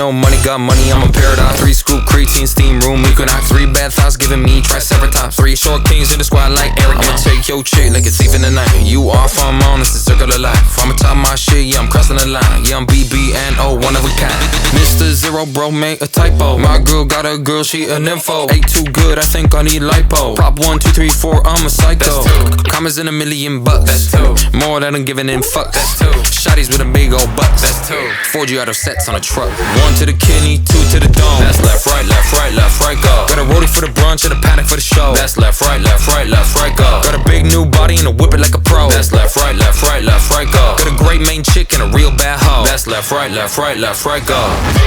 no money, got money, I'm a paradise. 3 scoop creatine, steam room, equinox. 3 bad thoughts giving me triceratops. 3 short kings in the squad like Eric. I'ma take your chick like a thief in the night. You off, I'm on, it's the circle of life. I'm top my shit, yeah, I'm crossing the line. Yeah, I'm BBNO, one of a kind. Mr. Zero, bro, made a typo. My girl got a girl, she a nympho. Ain't too good, I think I need lipo. Prop 1, 2, 3, 4, I'm a psycho. Commas in $1 million. That's 2. More than I'm giving in fucks. That's 2. Shotties with a big old butt. That's 2. 4G out of sets on a truck. 1 to the kidney, 2 to the dome. That's left, right, left, right, left, right, go. Got a rollie for the brunch and a paddock for the show. That's left, right, left, right, left, right, go. Got a big new body and a whip it like a pro. That's left, right, left, right, left, right, go. Got a great main chick and a real bad hoe. That's left, right, left, right, left, right, go.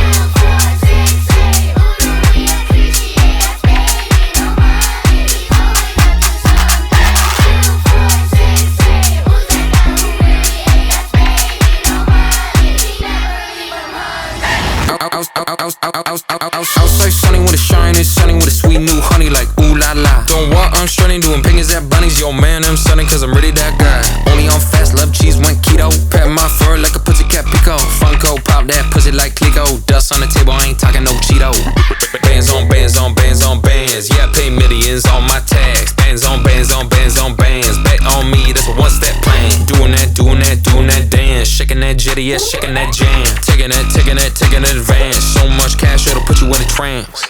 Outside sunny with a shine, it's sunny with a sweet new honey like ooh la la. Don't walk, I'm strutting, doing pingers at bunnies. Yo man, I'm sunning cause I'm really that guy. Only on fast, love cheese, went keto. Pat my fur like a pussycat pico. Funko, pop that pussy like Clico. Dust on the table, I ain't talking no Cheeto. Bands on bands on bands on bands. Yeah, I pay millions on my tax. Bands on bands on bands on bands. Bet on me, that's a one-step plan. Doing that dance. Shaking that jetty, yeah, shaking that jam. Taking that advance. So much cash, it'll put you in a trance.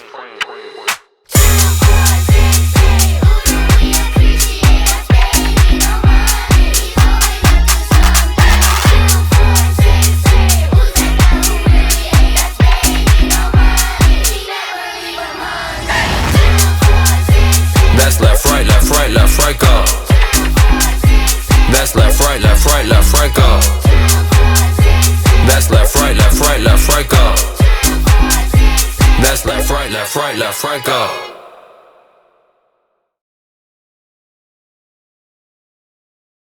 That's left, right, left, right, left, right, go. That's left, right, left, right, left, right, go. That's left, right, left, right, left, right, go. That's left, right, left, right, left, right, go.